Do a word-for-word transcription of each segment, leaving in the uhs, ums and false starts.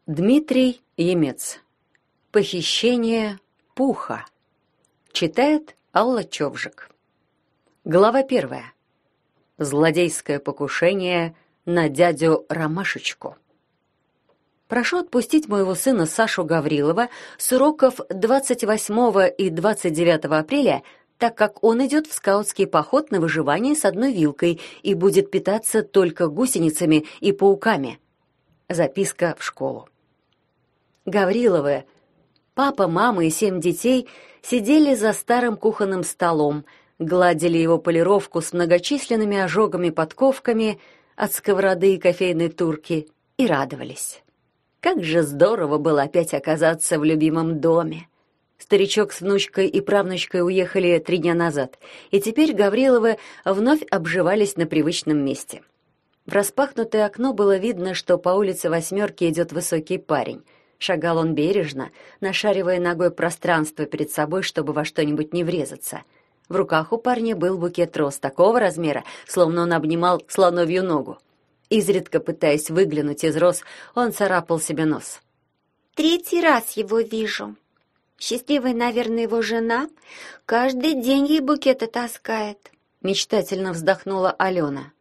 Дмитрий Емец. Похищение Пуха. Читает Алла Човжик. Глава первая. Злодейское покушение на дядю Ромашечку. Прошу отпустить моего сына Сашу Гаврилова с уроков двадцать восьмого и двадцать девятого апреля, так как он идет в скаутский поход на выживание с одной вилкой и будет питаться только гусеницами и пауками. Записка в школу. Гавриловы, папа, мама и семь детей сидели за старым кухонным столом, гладили его полировку с многочисленными ожогами-подковками от сковороды и кофейной турки и радовались. Как же здорово было опять оказаться в любимом доме. Старичок с внучкой и правнучкой уехали три дня назад, и теперь Гавриловы вновь обживались на привычном месте. В распахнутое окно было видно, что по улице Восьмерки идет высокий парень. Шагал он бережно, нашаривая ногой пространство перед собой, чтобы во что-нибудь не врезаться. В руках у парня был букет роз такого размера, словно он обнимал слоновью ногу. Изредка пытаясь выглянуть из роз, он царапал себе нос. «Третий раз его вижу. Счастливая, наверное, его жена. Каждый день ей букеты таскает», — мечтательно вздохнула Алена.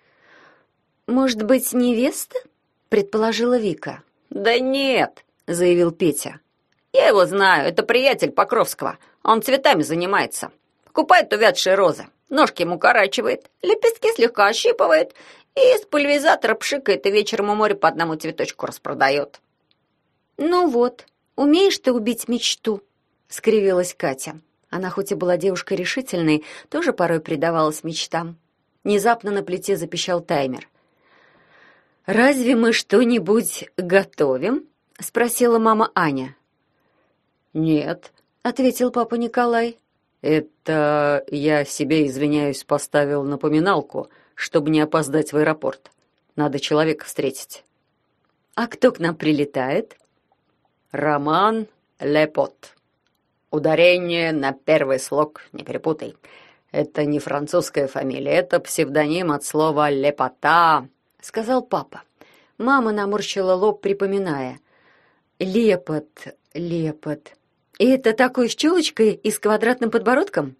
«Может быть, невеста?» — предположила Вика. «Да нет», — заявил Петя. «Я его знаю, это приятель Покровского. Он цветами занимается. Покупает увядшие розы, ножки ему укорачивает, лепестки слегка ощипывает и из пульверизатора пшикает и вечером у моря по одному цветочку распродает». «Ну вот, умеешь ты убить мечту», — скривилась Катя. Она хоть и была девушкой решительной, тоже порой предавалась мечтам. Внезапно на плите запищал таймер. «Разве мы что-нибудь готовим?» — спросила мама Аня. «Нет», — ответил папа Николай. «Это я себе, извиняюсь, поставил напоминалку, чтобы не опоздать в аэропорт. Надо человека встретить». «А кто к нам прилетает?» «Роман Лепот. Ударение на первый слог не перепутай. Это не французская фамилия, это псевдоним от слова «лепота», — сказал папа. Мама наморщила лоб, припоминая. «Лепот, Лепот. И это такой с челочкой и с квадратным подбородком?»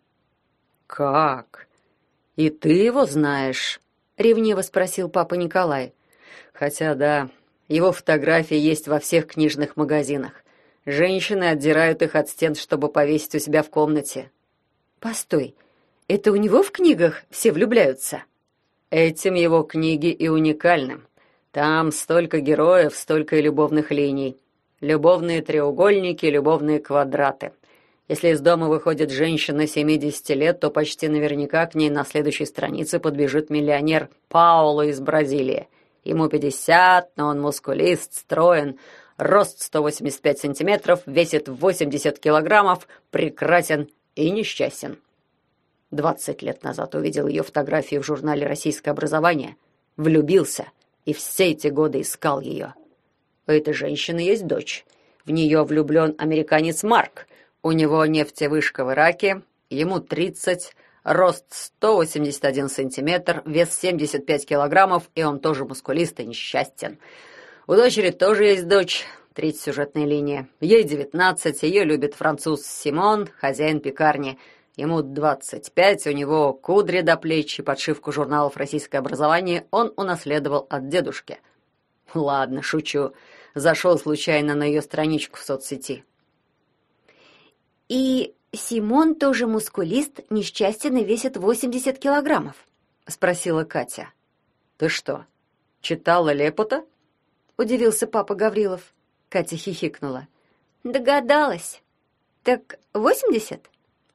«Как? И ты его знаешь?» — ревниво спросил папа Николай. «Хотя да, его фотографии есть во всех книжных магазинах. Женщины отдирают их от стен, чтобы повесить у себя в комнате». «Постой, это у него в книгах все влюбляются?» «Этим его книги и уникальны. Там столько героев, столько и любовных линий. Любовные треугольники, любовные квадраты. Если из дома выходит женщина семидесяти лет, то почти наверняка к ней на следующей странице подбежит миллионер Пауло из Бразилии. Ему пятьдесят, но он мускулист, строен, рост сто восемьдесят пять сантиметров, весит восемьдесят килограммов, прекрасен и несчастен. Двадцать лет назад увидел ее фотографии в журнале «Российское образование», влюбился и все эти годы искал ее. У этой женщины есть дочь. В нее влюблен американец Марк. У него нефтевышка в Ираке, ему тридцать, рост сто восемьдесят один сантиметр, вес семьдесят пять килограммов, и он тоже мускулист и несчастен. У дочери тоже есть дочь, третья сюжетная линия. Ей девятнадцать, ее любит француз Симон, хозяин пекарни. Ему двадцать пять, у него кудри до плеч и подшивку журналов «Российское образование» он унаследовал от дедушки. Ладно, шучу. Зашел случайно на ее страничку в соцсети. «И Симон тоже мускулист, несчастен и весит восемьдесят килограммов?» — спросила Катя. «Ты что, читала Лепота?» — удивился папа Гаврилов. Катя хихикнула. «Догадалась. Так восемьдесят?»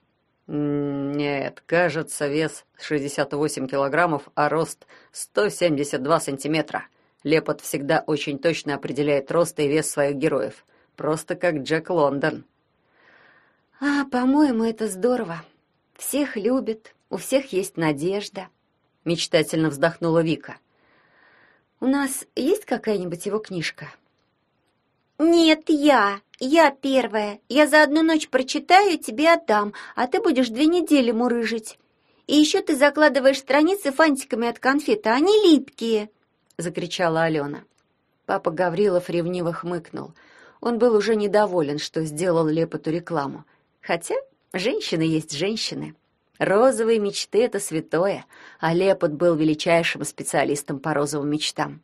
«Нет, кажется, вес шестьдесят восемь килограммов, а рост сто семьдесят два сантиметра. Лепот всегда очень точно определяет рост и вес своих героев. Просто как Джек Лондон». «А, по-моему, это здорово. Всех любят, у всех есть надежда», — мечтательно вздохнула Вика. «У нас есть какая-нибудь его книжка?» «Нет, я. Я первая. Я за одну ночь прочитаю и тебе отдам, а ты будешь две недели мурыжить. И еще ты закладываешь страницы фантиками от конфет, а они липкие», — закричала Алена. Папа Гаврилов ревниво хмыкнул. Он был уже недоволен, что сделал Лепоту рекламу. Хотя женщины есть женщины. Розовые мечты — это святое, а Лепот был величайшим специалистом по розовым мечтам.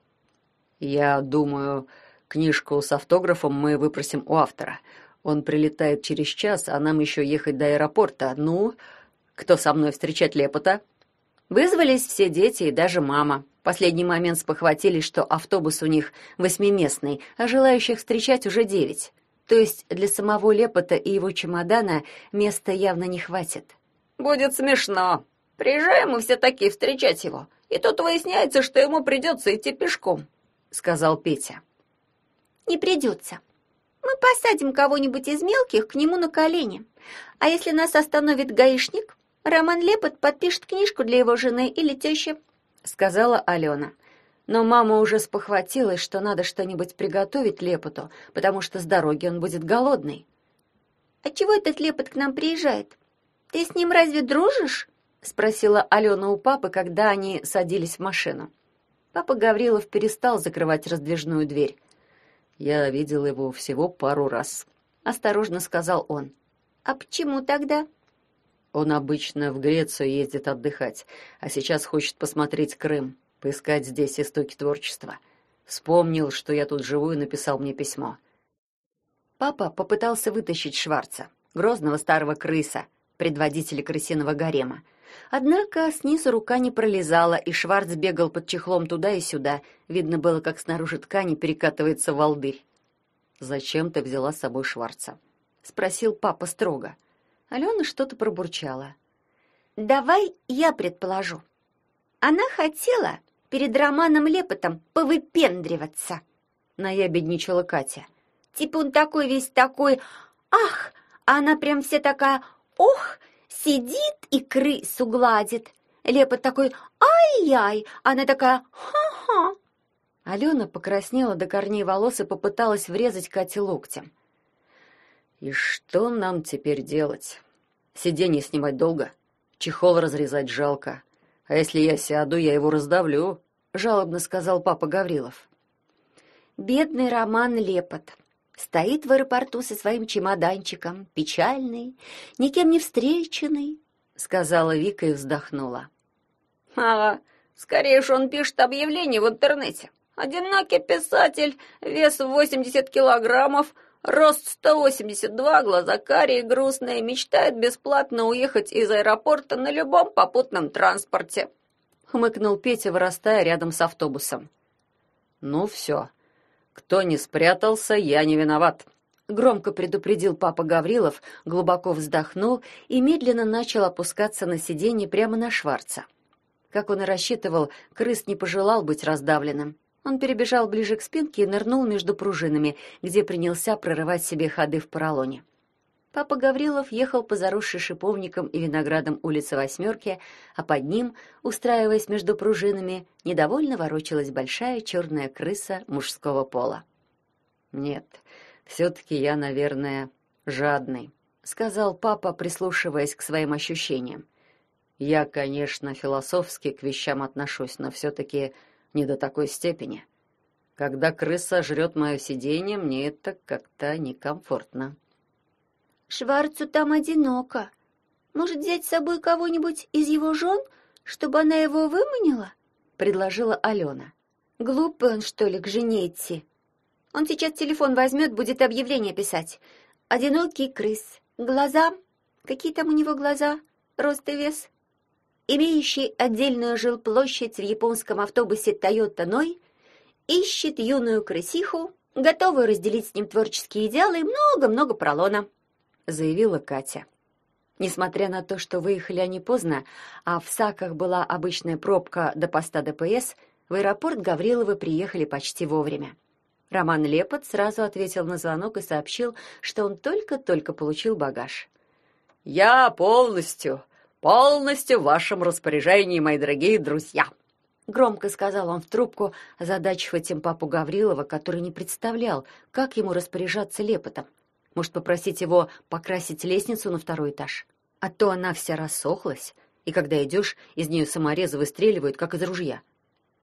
«Я думаю, книжку с автографом мы выпросим у автора. Он прилетает через час, а нам еще ехать до аэропорта. Ну, кто со мной встречать Лепота?» Вызвались все дети и даже мама. В последний момент спохватились, что автобус у них восьмиместный, а желающих встречать уже девять. То есть для самого Лепота и его чемодана места явно не хватит. «Будет смешно. Приезжаем мы все такие встречать его, и тут выясняется, что ему придется идти пешком», — сказал Петя. «Не придется. Мы посадим кого-нибудь из мелких к нему на колени. А если нас остановит гаишник, Роман Лепот подпишет книжку для его жены или тещи», — сказала Алена. Но мама уже спохватилась, что надо что-нибудь приготовить Лепоту, потому что с дороги он будет голодный. «А чего этот Лепот к нам приезжает? Ты с ним разве дружишь?» — спросила Алена у папы, когда они садились в машину. Папа Гаврилов перестал закрывать раздвижную дверь. «Я видел его всего пару раз», — осторожно сказал он. «А почему тогда?» «Он обычно в Грецию ездит отдыхать, а сейчас хочет посмотреть Крым, поискать здесь истоки творчества. Вспомнил, что я тут живу, и написал мне письмо». Папа попытался вытащить Шварца, грозного старого крыса, предводителя крысиного гарема. Однако снизу рука не пролезала, и Шварц бегал под чехлом туда и сюда. Видно было, как снаружи ткани перекатывается волдырь. «Зачем ты взяла с собой Шварца?» — спросил папа строго. Алена что-то пробурчала. «Давай я предположу. Она хотела перед Романом Лепотом повыпендриваться», — наябедничала Катя. «Типа он такой весь такой, ах, а она прям вся такая, ох, сидит и крысу гладит. Лепот такой, ай-яй, она такая, ха-ха». Алена покраснела до корней волос и попыталась врезать Кате локтем. «И что нам теперь делать? Сиденье снимать долго, чехол разрезать жалко. А если я сяду, я его раздавлю», — жалобно сказал папа Гаврилов. Бедный Роман Лепот стоит в аэропорту со своим чемоданчиком, печальный, никем не встреченный, — сказала Вика и вздохнула. «Ага, скорее уж он пишет объявление в интернете. Одинокий писатель, вес восемьдесят килограммов, рост сто восемьдесят два, глаза карие, грустные, мечтает бесплатно уехать из аэропорта на любом попутном транспорте», — хмыкнул Петя, вырастая рядом с автобусом. «Ну все. Кто не спрятался, я не виноват», — громко предупредил папа Гаврилов, глубоко вздохнул и медленно начал опускаться на сиденье прямо на Шварца. Как он и рассчитывал, крыс не пожелал быть раздавленным. Он перебежал ближе к спинке и нырнул между пружинами, где принялся прорывать себе ходы в поролоне. Папа Гаврилов ехал по заросшей шиповником и виноградом улице Восьмерки, а под ним, устраиваясь между пружинами, недовольно ворочалась большая черная крыса мужского пола. «Нет, все-таки я, наверное, жадный», — сказал папа, прислушиваясь к своим ощущениям. «Я, конечно, философски к вещам отношусь, но все-таки не до такой степени. Когда крыса жрет мое сиденье, мне это как-то некомфортно». «Шварцу там одиноко. Может, взять с собой кого-нибудь из его жен, чтобы она его выманила?» — предложила Алена. «Глупый он, что ли, к жене идти? Он сейчас телефон возьмет, будет объявление писать. Одинокий крыс. Глаза? Какие там у него глаза? Рост и вес? Имеющий отдельную жилплощадь в японском автобусе Toyota Ной, ищет юную крысиху, готовую разделить с ним творческие идеалы и много-много пролона», — заявила Катя. Несмотря на то, что выехали они поздно, а в Саках была обычная пробка до поста ДПС, в аэропорт Гавриловы приехали почти вовремя. Роман Лепот сразу ответил на звонок и сообщил, что он только-только получил багаж. «Я полностью, полностью в вашем распоряжении, мои дорогие друзья», — громко сказал он в трубку, озадачив этим папу Гаврилова, который не представлял, как ему распоряжаться Лепотом. Может, попросить его покрасить лестницу на второй этаж? А то она вся рассохлась, и когда идешь, из нее саморезы выстреливают, как из ружья.